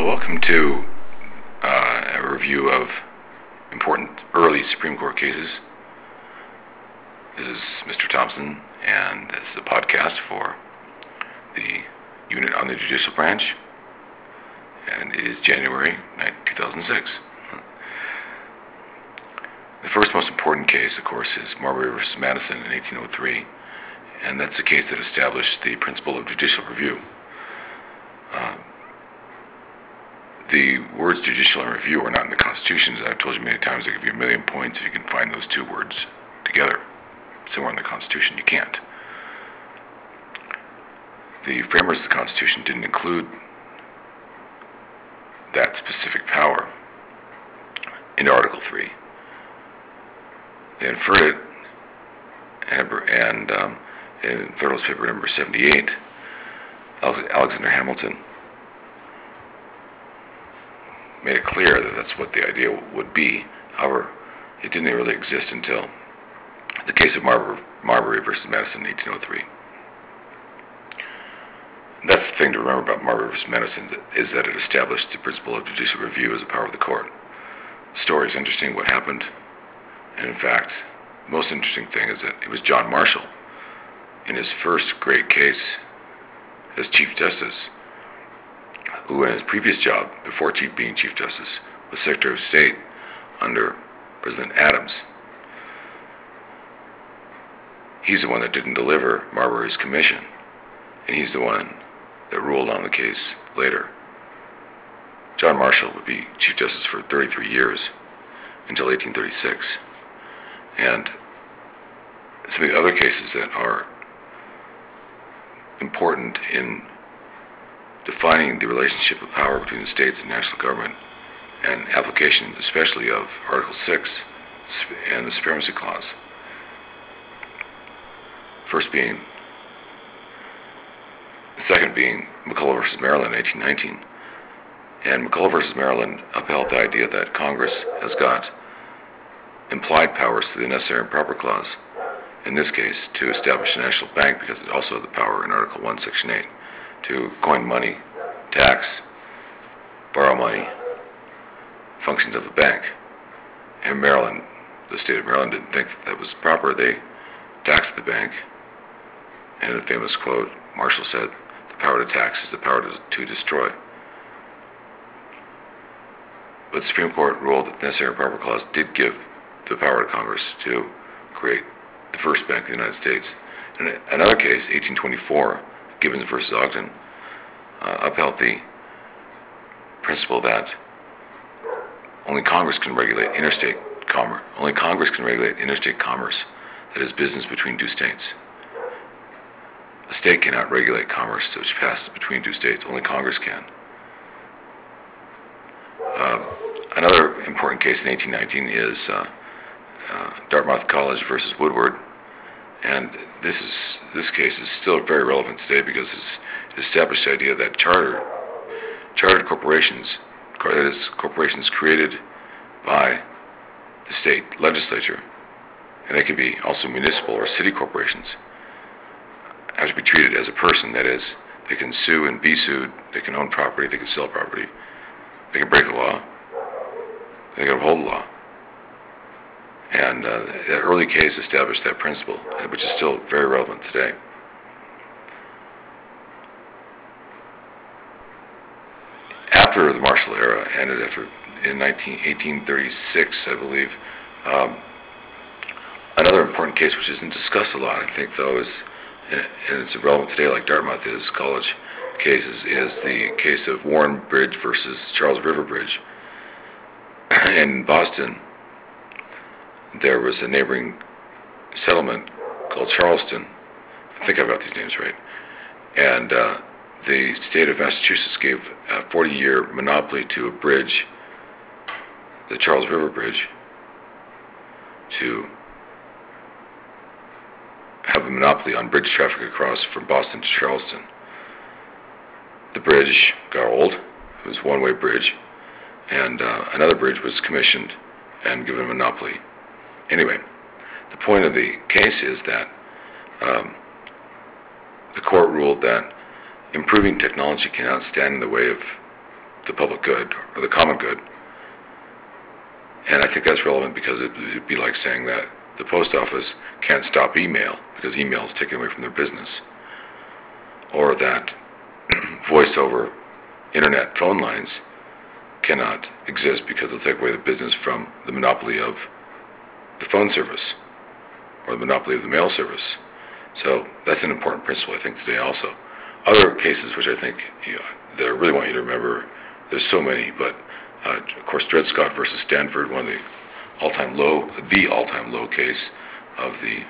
welcome to a review of important early Supreme Court cases. This is Mr. Thompson, and this is a podcast for the Unit on the Judicial Branch, and it is January 2006. The first most important case, of course, is Marbury v. Madison in 1803, and that's the case that established the principle of judicial review. The words judicial and review are not in the Constitution. As I've told you many times, I give you 1,000,000 points if you can find those two words together. Somewhere in the Constitution, you can't. The framers of the Constitution didn't include that specific power into Article 3. They inferred it, and in Federalist Paper number 78, Alexander Hamilton made it clear that that's what the idea would be. However, it didn't really exist until the case of Marbury versus Madison in 1803. And that's the thing to remember about Marbury versus Madison, is that it established the principle of judicial review as a power of the court. The story is interesting, what happened, and in fact, the most interesting thing is that it was John Marshall, in his first great case as Chief Justice, who in his previous job, before being Chief Justice, was Secretary of State under President Adams. He's the one that didn't deliver Marbury's commission, and he's the one that ruled on the case later. John Marshall would be Chief Justice for 33 years, until 1836. And some of the other cases that are important in defining the relationship of power between the states and national government, and application especially of Article 6 and the Supremacy Clause. The second being McCulloch v. Maryland in 1819. And McCulloch v. Maryland upheld the idea that Congress has got implied powers through the Necessary and Proper Clause, in this case, to establish a national bank, because it also had the power in Article 1, Section 8, to coin money, tax, borrow money, functions of a bank. And Maryland, the state of Maryland, didn't think that was proper. They taxed the bank. And the famous quote, Marshall said, "The power to tax is the power to destroy." But the Supreme Court ruled that the Necessary and Proper Clause did give the power to Congress to create the first bank in the United States. In another case, 1824, Gibbons v. Ogden, upheld the principle that only Congress can regulate interstate commerce. Only Congress can regulate interstate commerce, that is, business between two states. A state cannot regulate commerce which passes between two states. Only Congress can. Another important case in 1819 is Dartmouth College versus Woodward, and this case is still very relevant today because it established the idea that chartered corporations, that is, corporations created by the state legislature, and they can be also municipal or city corporations, have to be treated as a person. That is, they can sue and be sued, they can own property, they can sell property, they can break the law, they can uphold the law. And that early case established that principle, which is still very relevant today. After the Marshall era ended, in 1836, I believe, another important case which isn't discussed a lot, I think, though, is, and it's relevant today like Dartmouth is, college cases, is the case of Warren Bridge versus Charles River Bridge. In Boston, there was a neighboring settlement called Charleston. I think I've got these names right. And the state of Massachusetts gave a 40-year monopoly to a bridge, the Charles River Bridge, to have a monopoly on bridge traffic across from Boston to Charleston. The bridge got old. It was a one-way bridge. And another bridge was commissioned and given a monopoly. Anyway, the point of the case is that the court ruled that improving technology cannot stand in the way of the public good or the common good. And I think that's relevant because it'd be like saying that the post office can't stop email because email is taken away from their business, or that voice over internet phone lines cannot exist because they'll take away the business from the monopoly of the phone service or the monopoly of the mail service. So that's an important principle, I think, today also. Other cases which I think that I really want you to remember, there's so many, but of course Dred Scott versus Stanford, one of the all-time low case of the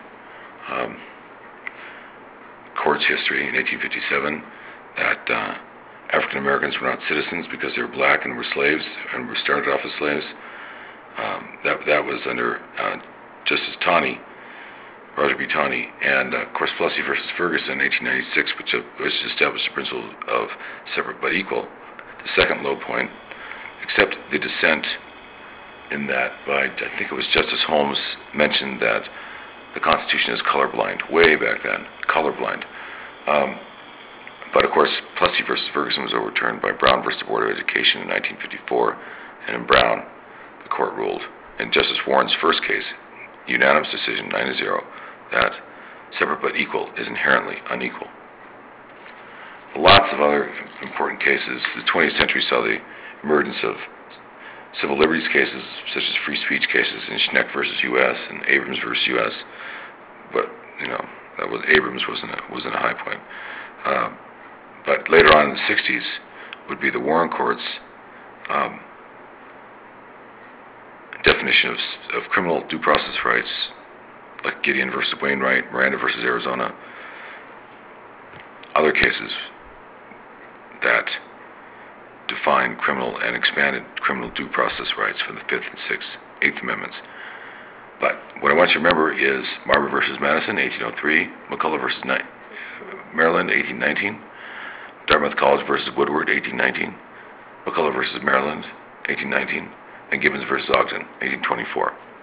court's history in 1857, that African Americans were not citizens because they were black and were slaves and were started off as slaves. That was under Justice Taney, Roger B. Taney, and of course Plessy versus Ferguson in 1896, which established the principle of separate but equal, the second low point, except the dissent in that by, I think it was Justice Holmes, mentioned that the Constitution is colorblind, way back then, colorblind. But of course, Plessy versus Ferguson was overturned by Brown versus the Board of Education in 1954, and in Brown, the court ruled, in Justice Warren's first case, unanimous decision, 9-0, that separate but equal is inherently unequal. Lots of other important cases. The 20th century saw the emergence of civil liberties cases, such as free speech cases in Schneck versus U.S. and Abrams versus U.S. But Abrams wasn't a high point. But later on in the 60s would be the Warren Court's definition of criminal due process rights, like Gideon versus Wainwright, Miranda versus Arizona. Other cases that define criminal and expanded criminal due process rights from the 5th and 6th, 8th Amendments. But what I want you to remember is Marbury versus Madison, 1803, McCullough versus Maryland, 1819, Dartmouth College versus Woodward, 1819, McCullough versus Maryland, 1819, and Gibbons versus Ogden, 1824.